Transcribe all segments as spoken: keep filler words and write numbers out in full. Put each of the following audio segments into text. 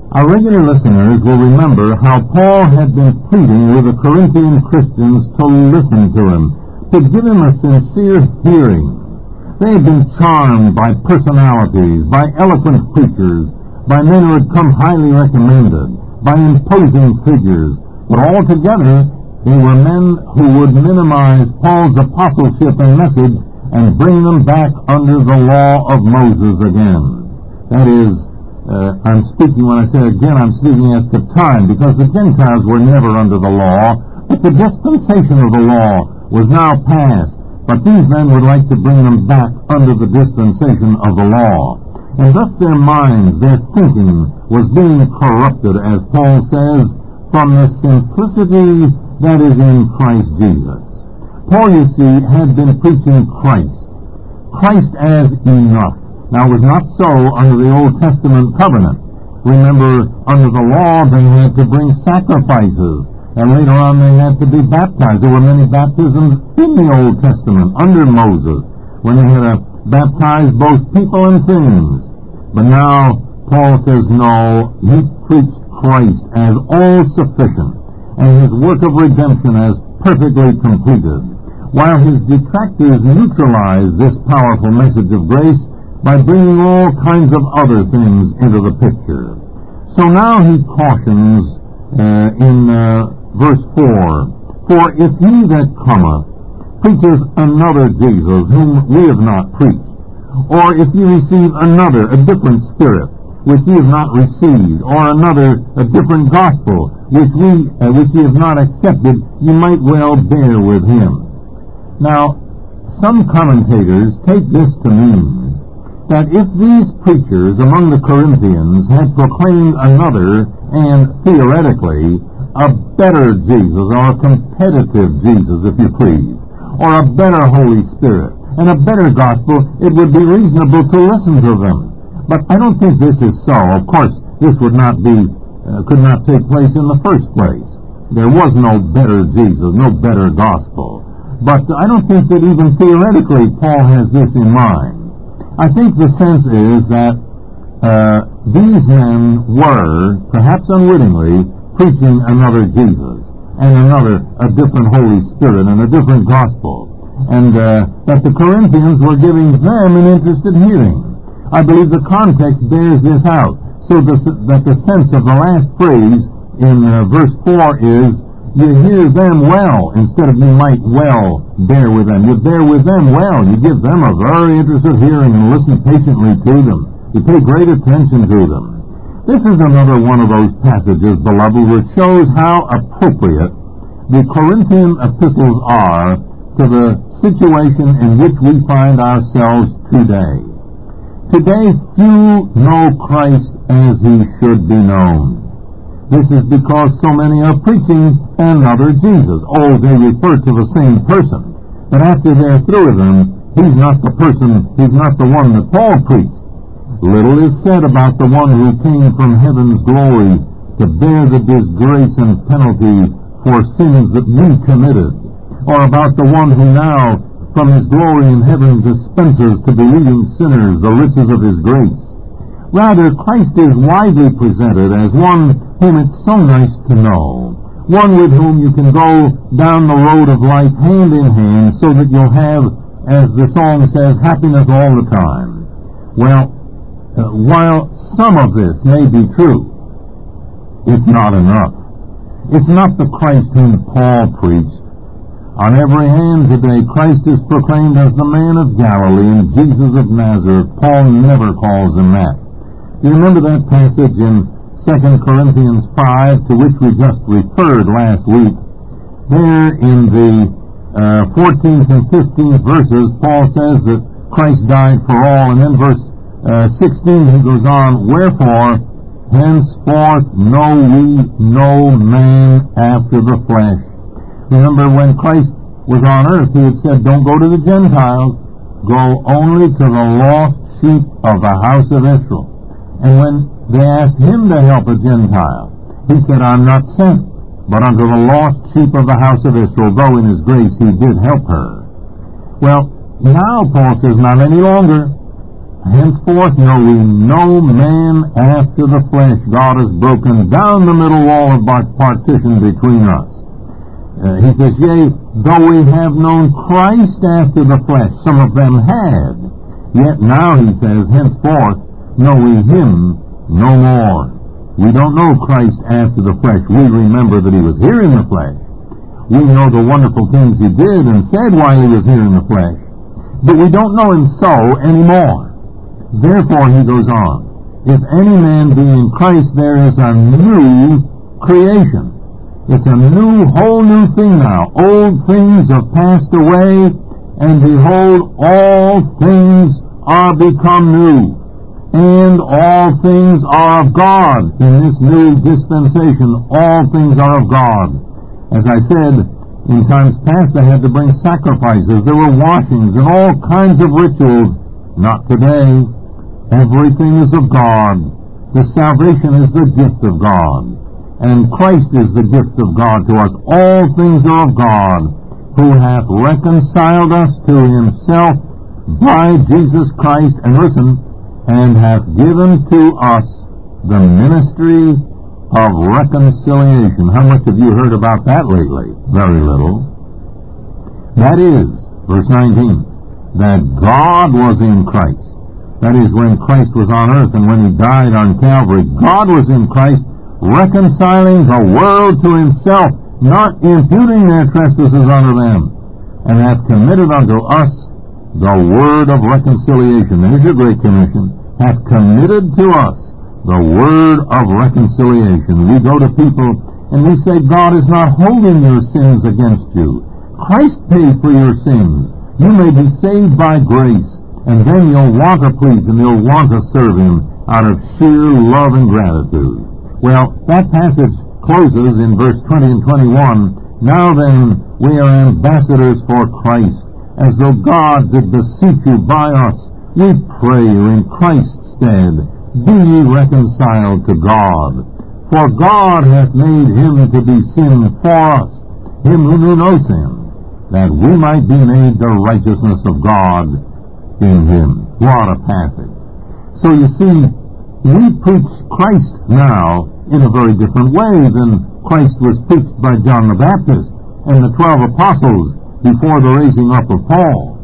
Our regular listeners will remember how Paul had been pleading with the Corinthian Christians to listen to him, to give him a sincere hearing. They had been charmed by personalities, by eloquent preachers, by men who had come highly recommended, by imposing figures, but altogether they were men who would minimize Paul's apostleship and message and bring them back under the law of Moses again. That is, uh, I'm speaking, when I say again, I'm speaking as to time, because the Gentiles were never under the law, but the dispensation of the law was now past. But these men would like to bring them back under the dispensation of the law. And thus their minds, their thinking, was being corrupted, as Paul says, from the simplicity that is in Christ Jesus. Paul, you see, had been preaching Christ. Christ as enough. Now, it was not so under the Old Testament covenant. Remember, under the law, they had to bring sacrifices. And later on, they had to be baptized. There were many baptisms in the Old Testament under Moses, when they had to baptize both people and things. But now, Paul says, no, he preached Christ as all-sufficient, and his work of redemption as perfectly completed, while his detractors neutralized this powerful message of grace by bringing all kinds of other things into the picture. So now he cautions uh, in uh, verse four, "For if he that cometh preaches another Jesus whom we have not preached, or if ye receive another, a different spirit, which ye have not received, or another, a different gospel, which we, uh, which ye have not accepted, ye might well bear with him." Now, some commentators take this to mean that if these preachers among the Corinthians had proclaimed another, and theoretically, a better Jesus, or a competitive Jesus, if you please, or a better Holy Spirit, and a better gospel, it would be reasonable to listen to them. But I don't think this is so. Of course, this would not be, uh, could not take place in the first place. There was no better Jesus, no better gospel. But I don't think that even theoretically Paul has this in mind. I think the sense is that uh, these men were, perhaps unwittingly, preaching another Jesus, and another, a different Holy Spirit, and a different gospel, and uh, that the Corinthians were giving them an interested hearing. I believe the context bears this out, so the, that the sense of the last phrase in uh, verse four is, you hear them well, instead of you might well bear with them. You bear with them well. You give them a very interested hearing and listen patiently to them. You pay great attention to them. This is another one of those passages, beloved, which shows how appropriate the Corinthian epistles are to the situation in which we find ourselves today. Today, few know Christ as he should be known. This is because so many are preaching another Jesus. Oh, they refer to the same person. But after they're through with him, he's not the person, he's not the one that Paul preached. Little is said about the one who came from heaven's glory to bear the disgrace and penalty for sins that we committed, or about the one who now, from his glory in heaven, dispenses to believing sinners the riches of his grace. Rather, Christ is widely presented as one whom it's so nice to know, one with whom you can go down the road of life hand in hand so that you'll have, as the song says, happiness all the time. Well, uh, while some of this may be true, it's not enough. It's not the Christ whom Paul preached. On every hand today, Christ is proclaimed as the man of Galilee and Jesus of Nazareth. Paul never calls him that. You remember that passage in Second Corinthians five, to which we just referred last week? There in the uh, fourteenth and fifteenth verses, Paul says that Christ died for all, and then verse uh, sixteen he goes on, "Wherefore, henceforth know we no man after the flesh." Remember, when Christ was on earth, he had said, don't go to the Gentiles, go only to the lost sheep of the house of Israel. And when they asked him to help a Gentile, he said, I'm not sent, but unto the lost sheep of the house of Israel, though in his grace he did help her. Well, now Paul says, not any longer. Henceforth know we no man after the flesh. God has broken down the middle wall of partition between us. Uh, he says, yea, though we have known Christ after the flesh, some of them had, yet now, he says, henceforth know we him no more. We don't know Christ after the flesh. We remember that he was here in the flesh. We know the wonderful things he did and said while he was here in the flesh. But we don't know him so anymore. Therefore, he goes on, if any man be in Christ, there is a new creation. It's a new, whole new thing now. Old things have passed away, and behold, all things are become new. And all things are of God. In this new dispensation, all things are of God. As I said, in times past they had to bring sacrifices. There were washings and all kinds of rituals. Not today. Everything is of God. The salvation is the gift of God. And Christ is the gift of God to us. All things are of God, who hath reconciled us to himself by Jesus Christ, and listen, and hath given to us the ministry of reconciliation. How much have you heard about that lately? Very little. That is, verse nineteen, that God was in Christ. That is, when Christ was on earth and when he died on Calvary, God was in Christ, reconciling the world to himself, not imputing their trespasses unto them, and hath committed unto us the word of reconciliation. There's your great commission. Hath committed to us the word of reconciliation. We go to people and we say, God is not holding your sins against you. Christ paid for your sins. You may be saved by grace. And then you'll want to please him, you'll want to serve him out of sheer love and gratitude. Well, that passage closes in verse twenty and twenty-one. Now then, we are ambassadors for Christ, as though God did beseech you by us. We pray you in Christ's stead, be ye reconciled to God. For God hath made him to be sin for us, him who knew no sin, that we might be made the righteousness of God in him. What a passage. So you see, we preach Christ now in a very different way than Christ was preached by John the Baptist and the twelve apostles before the raising up of Paul.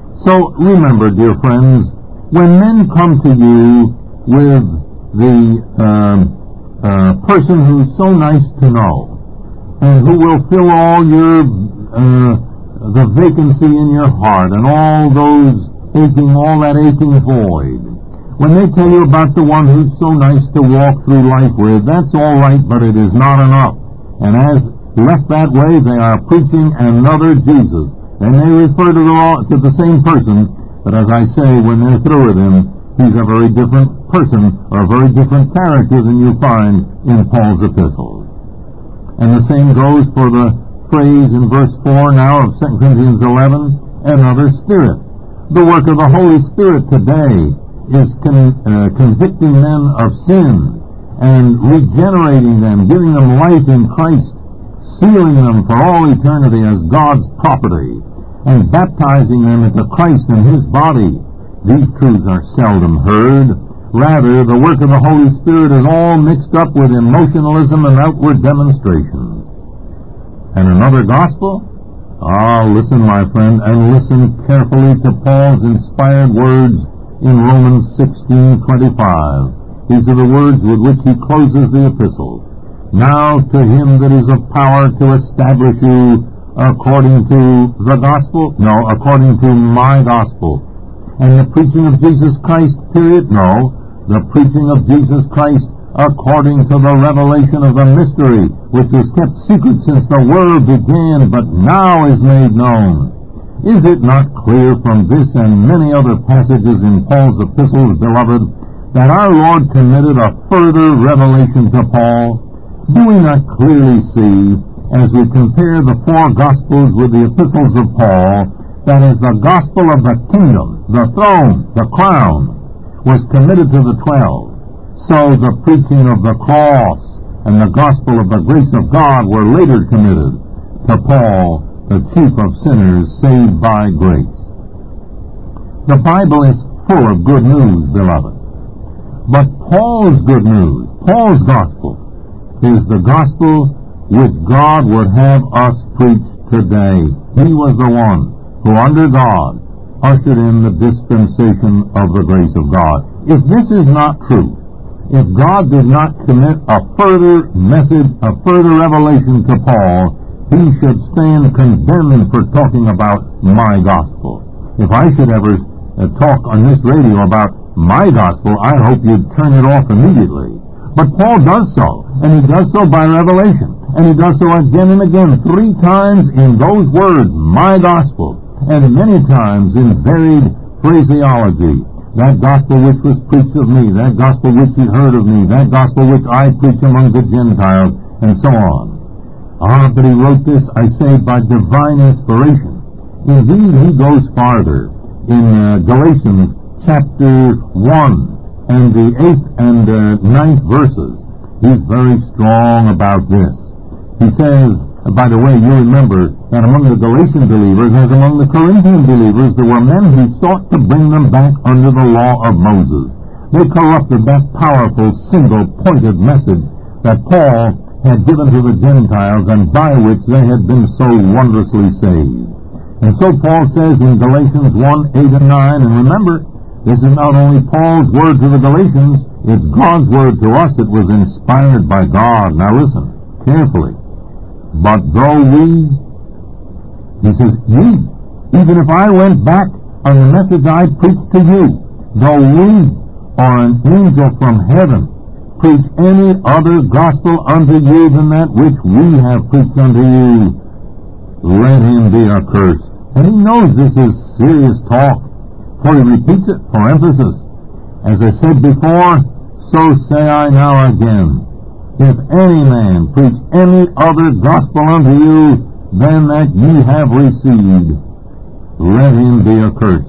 So remember, dear friends, when men come to you with the uh, uh, person who's so nice to know and who will fill all your uh, the vacancy in your heart and all those aching, all that aching void. When they tell you about the one who's so nice to walk through life with, that's all right, but it is not enough. And as left that way, they are preaching another Jesus. And they refer to the, to the same person, but as I say, when they're through with him, he's a very different person, or a very different character than you find in Paul's epistles. And the same goes for the phrase in verse four now of Second Corinthians eleven, another spirit. The work of the Holy Spirit today is con- uh, convicting men of sin and regenerating them, giving them life in Christ, sealing them for all eternity as God's property, and baptizing them into Christ and his body. These truths are seldom heard. Rather, the work of the Holy Spirit is all mixed up with emotionalism and outward demonstration. And another gospel? Ah, listen, my friend, and listen carefully to Paul's inspired words in Romans sixteen twenty-five. These are the words with which he closes the epistle. Now to him that is of power to establish you according to the gospel? No, according to my gospel. And the preaching of Jesus Christ, period? No, the preaching of Jesus Christ according to the revelation of the mystery, which was kept secret since the world began, but now is made known. Is it not clear from this and many other passages in Paul's epistles, beloved, that our Lord committed a further revelation to Paul? Do we not clearly see, as we compare the four Gospels with the epistles of Paul, that as the gospel of the kingdom, the throne, the crown, was committed to the twelve, so the preaching of the cross and the gospel of the grace of God were later committed to Paul, the chief of sinners saved by grace. The Bible is full of good news, beloved. But Paul's good news, Paul's gospel, is the gospel which God would have us preach today. He was the one who, under God, ushered in the dispensation of the grace of God. If this is not true, if God did not commit a further message, a further revelation to Paul, he should stand condemned for talking about my gospel. If I should ever uh, talk on this radio about my gospel, I hope you'd turn it off immediately. But Paul does so, and he does so by revelation, and he does so again and again, three times in those words, my gospel, and many times in varied phraseology. That gospel which was preached of me, that gospel which you heard of me, that gospel which I preach among the Gentiles, and so on. Ah, but he wrote this, I say, by divine inspiration. Indeed, he goes farther. In uh, Galatians chapter one and the eighth and uh, ninth verses, he's very strong about this. He says, by the way, you remember that among the Galatian believers, as among the Corinthian believers, there were men who sought to bring them back under the law of Moses. They corrupted that powerful, single-pointed message that Paul had given to the Gentiles and by which they had been so wondrously saved. And so Paul says in Galatians one, eight and nine, and remember, this is not only Paul's word to the Galatians, it's God's word to us. It was inspired by God. Now listen carefully. But though we, he says, ye, even if I went back on the message I preached to you, though we or an angel from heaven preach any other gospel unto you than that which we have preached unto you, let him be accursed. And he knows this is serious talk, for he repeats it for emphasis. As I said before, so say I now again. If any man preach any other gospel unto you than that ye have received, let him be accursed.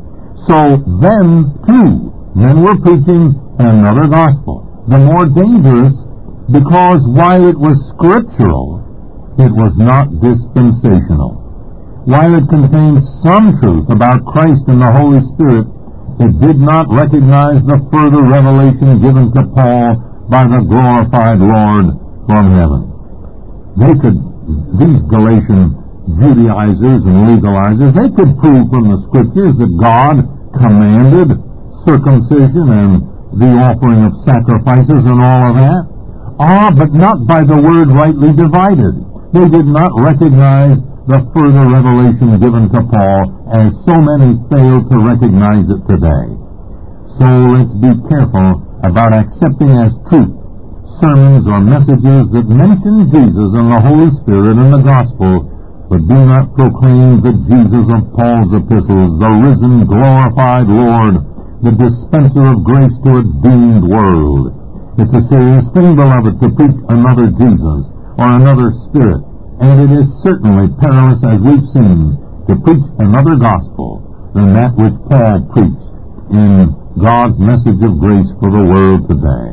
So then, too, men were preaching another gospel, the more dangerous, because while it was scriptural, it was not dispensational. While it contained some truth about Christ and the Holy Spirit, it did not recognize the further revelation given to Paul by the glorified Lord from heaven. They could, these Galatian Judaizers and legalizers, they could prove from the scriptures that God commanded circumcision and the offering of sacrifices and all of that. Ah, but not by the word rightly divided. They did not recognize the further revelation given to Paul, as so many fail to recognize it today. So let's be careful about accepting as truth sermons or messages that mention Jesus and the Holy Spirit and the gospel, but do not proclaim the Jesus of Paul's epistles, the risen, glorified Lord, the dispenser of grace to a doomed world. It's a serious thing, beloved, to preach another Jesus or another Spirit, and it is certainly perilous, as we've seen, to preach another gospel than that which Paul preached in God's message of grace for the world today.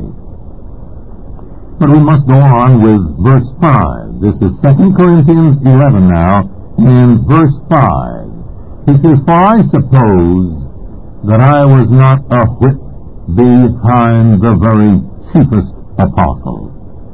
But we must go on with verse five. This is Second Corinthians eleven now, and verse five. He says, For I suppose that I was not a whit behind the very chiefest apostle.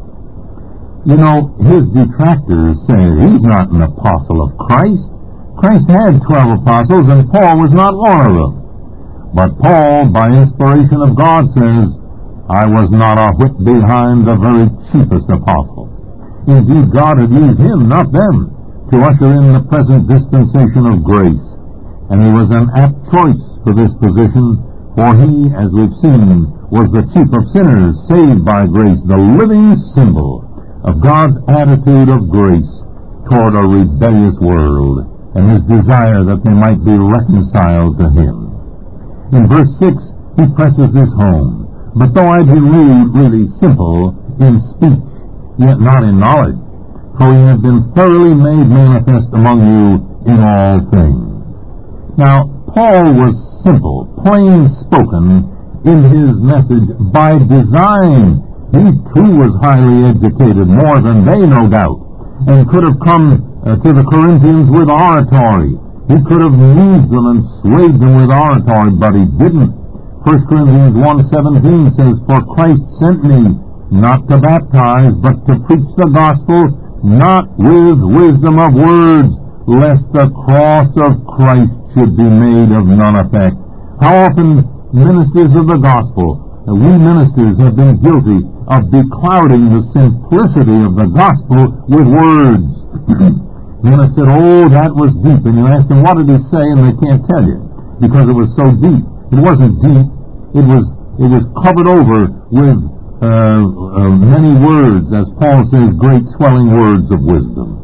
You know, his detractors say he's not an apostle of Christ. Christ had twelve apostles, and Paul was not one of them. But Paul, by inspiration of God, says, I was not a whit behind the very chiefest apostle. Indeed, God had used him, not them, to usher in the present dispensation of grace. And he was an apt choice for this position, for he, as we've seen, was the chief of sinners, saved by grace, the living symbol of God's attitude of grace toward a rebellious world, and his desire that they might be reconciled to him. In verse six, he presses this home. But though I be rude, really simple in speech, yet not in knowledge, for we have been thoroughly made manifest among you in all things. Now, Paul was simple, plain spoken in his message by design. He too was highly educated, more than they, no doubt, and could have come uh, to the Corinthians with oratory. He could have moved them and swayed them with oratory, but he didn't. First Corinthians one seventeen says, "For Christ sent me not to baptize, but to preach the gospel, not with wisdom of words, lest the cross of Christ should be made of none effect." How often ministers of the gospel, we ministers, have been guilty of beclouding the simplicity of the gospel with words. Then I said, "Oh, that was deep." And you ask them, "What did he say?" And they can't tell you because it was so deep. It wasn't deep. It was it was covered over with uh, uh, many words, as Paul says, great swelling words of wisdom.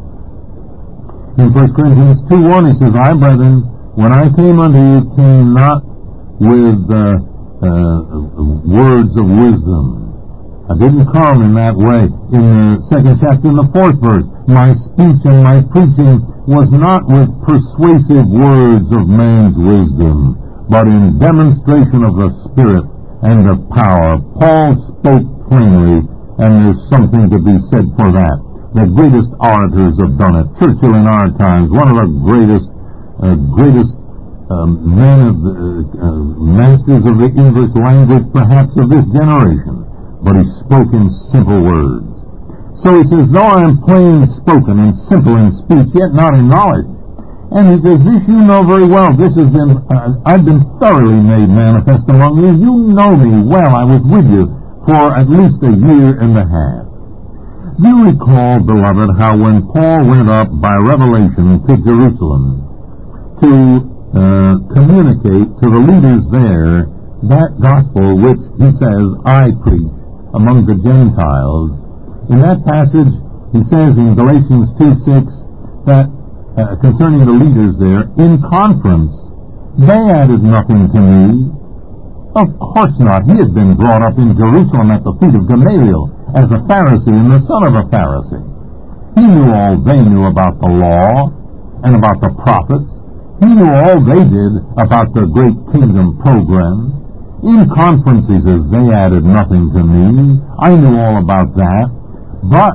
In First Corinthians two one, he says, "I, brethren, when I came unto you, came not with uh, uh, words of wisdom." I didn't come in that way. In the second chapter, in the fourth verse, "My speech and my preaching was not with persuasive words of man's wisdom, but in demonstration of the Spirit and of power." Paul spoke plainly, and there's something to be said for that. The greatest orators have done it. Churchill in our times, one of the greatest, uh, greatest um, men of the, uh, uh, masters of the English language, perhaps of this generation. But he spoke in simple words. So he says, "Though I am plain spoken and simple in speech, yet not in knowledge." And he says, "This you know very well. This has been, uh, I've been thoroughly made manifest among you. You know me well. I was with you for at least a year and a half." Do you recall, beloved, how when Paul went up by revelation to Jerusalem to uh, communicate to the leaders there that gospel which he says, "I preach among the Gentiles," in that passage he says in Galatians two six that uh, concerning the leaders there, in conference, they added nothing to me. Of course not. He had been brought up in Jerusalem at the feet of Gamaliel as a Pharisee and the son of a Pharisee. He knew all they knew about the law and about the prophets. He knew all they did about the great kingdom program. In conferences, as they added nothing to me. I knew all about that. But,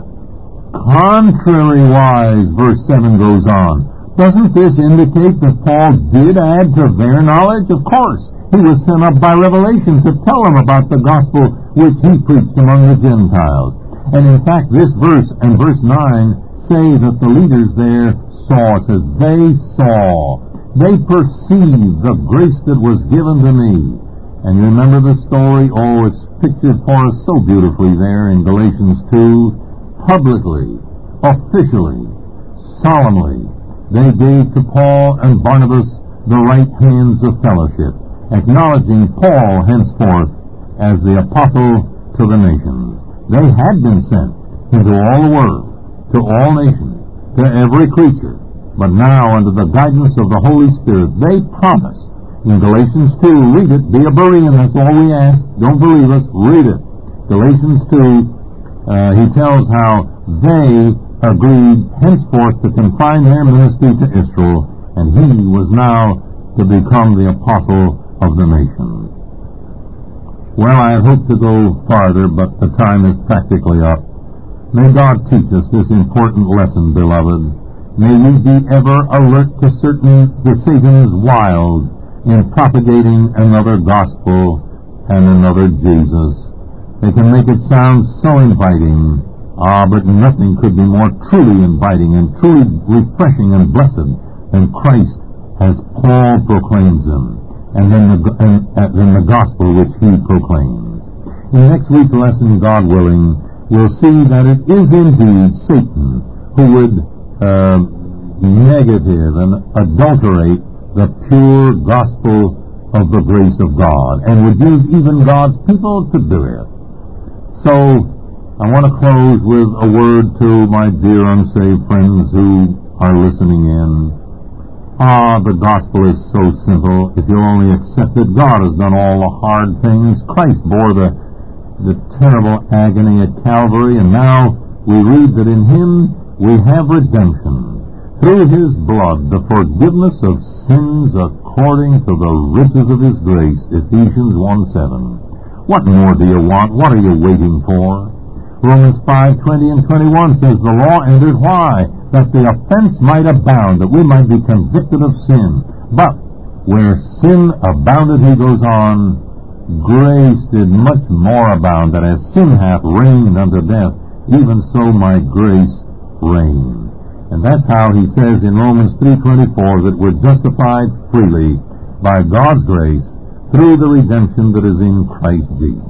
contrary-wise, verse seven goes on. Doesn't this indicate that Paul did add to their knowledge? Of course. He was sent up by revelation to tell them about the gospel which he preached among the Gentiles. And in fact, this verse and verse nine say that the leaders there saw. It says, they saw. They perceived the grace that was given to me. And you remember the story? Oh, it's pictured for us so beautifully there in Galatians two. Publicly, officially, solemnly, they gave to Paul and Barnabas the right hands of fellowship, acknowledging Paul henceforth as the apostle to the nations. They had been sent into all the world, to all nations, to every creature, but now under the guidance of the Holy Spirit, they promised. In Galatians two, read it, be a Berean, that's all we ask. Don't believe us, read it. Galatians two, uh, he tells how they agreed henceforth to confine their ministry to Israel, and he was now to become the apostle of the nations. Well, I had hoped to go farther, but the time is practically up. May God teach us this important lesson, beloved. May we be ever alert to certain to Satan's wiles in propagating another gospel and another Jesus. They can make it sound so inviting. Ah, but nothing could be more truly inviting and truly refreshing and blessed than Christ as Paul proclaims him, and then the, and, uh, then the gospel which he proclaims. In next week's lesson, God willing, we'll see that it is indeed Satan who would uh, negative and adulterate the pure gospel of the grace of God, and would use even God's people to do it. So, I want to close with a word to my dear unsaved friends who are listening in. Ah, the gospel is so simple. If you'll only accept that God has done all the hard things. Christ bore the, the terrible agony at Calvary, and now we read that in Him we have redemption. Through His blood, the forgiveness of sins according to the riches of His grace. Ephesians one seven. What more do you want? What are you waiting for? Romans five twenty and twenty-one says, the law entered why? that the offense might abound, that we might be convicted of sin. But where sin abounded, he goes on, grace did much more abound, that as sin hath reigned unto death, even so my grace reigned. And that's how he says in Romans three twenty-four that we're justified freely by God's grace through the redemption that is in Christ Jesus.